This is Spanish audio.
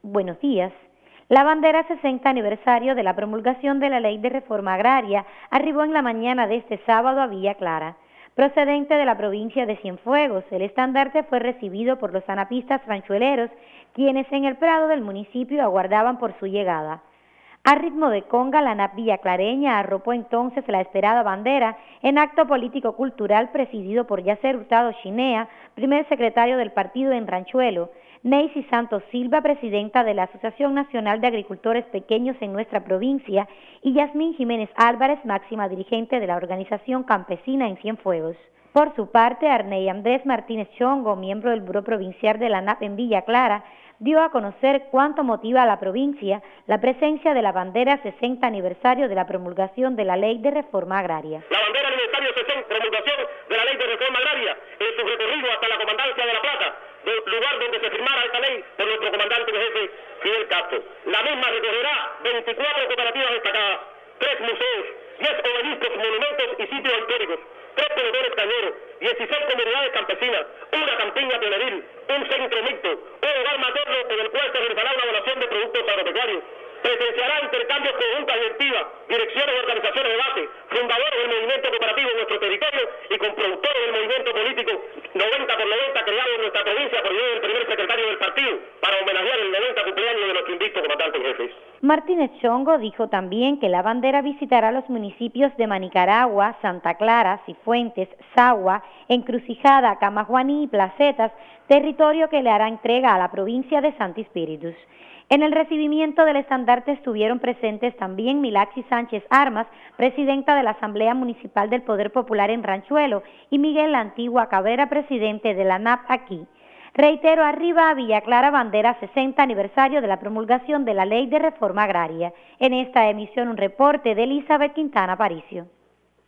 Buenos días. La bandera 60 aniversario de la promulgación de la Ley de Reforma Agraria arribó en la mañana de este sábado a Villa Clara. Procedente de la provincia de Cienfuegos, el estandarte fue recibido por los anapistas ranchueleros, quienes en el prado del municipio aguardaban por su llegada. A ritmo de conga, la ANAP villaclareña arropó entonces la esperada bandera en acto político-cultural presidido por Yacer Hurtado Chinea, primer secretario del partido en Ranchuelo, Neisy Santos Silva, presidenta de la Asociación Nacional de Agricultores Pequeños en nuestra provincia, y Yasmín Jiménez Álvarez, máxima dirigente de la organización campesina en Cienfuegos. Por su parte, Arney Andrés Martínez Chongo, miembro del Buró Provincial de la ANAP en Villa Clara, dio a conocer cuánto motiva a la provincia la presencia de la bandera 60 aniversario de la promulgación de la Ley de Reforma Agraria. La bandera aniversario 60, promulgación de la Ley de Reforma Agraria, en su recorrido hasta la Comandancia de La Plata, del lugar donde se firmara esta ley por nuestro comandante de jefe Fidel Castro. La misma recorrerá 24 cooperativas destacadas, 3 museos, 10 obeliscos, monumentos y sitios históricos, 3 corredores cañeros, 16 comunidades campesinas, una campiña pioneril, un centro mixto, un hogar materno en el cual se realizará una donación de productos agropecuarios. Presenciará intercambios conjuntas directivas, direcciones y organizaciones de base, fundadores del movimiento cooperativo en nuestro territorio y con productores del movimiento político 90 por 90 creado en nuestra provincia por medio del primer secretario del partido para homenajear el 90 cumpleaños de nuestro invicto comandante en jefe. Martínez Chongo dijo también que la bandera visitará los municipios de Manicaragua, Santa Clara, Cifuentes, Sagua, Encrucijada, Camajuaní y Placetas, territorio que le hará entrega a la provincia de Santi Espíritus. En el recibimiento del estandarte estuvieron presentes también Milaxi Sánchez Armas, presidenta de la Asamblea Municipal del Poder Popular en Ranchuelo, y Miguel La Antigua Cabrera, presidente de la ANAP aquí. Reitero, arriba a Villa Clara, bandera 60 aniversario de la promulgación de la Ley de Reforma Agraria. En esta emisión un reporte de Elizabeth Quintana Aparicio.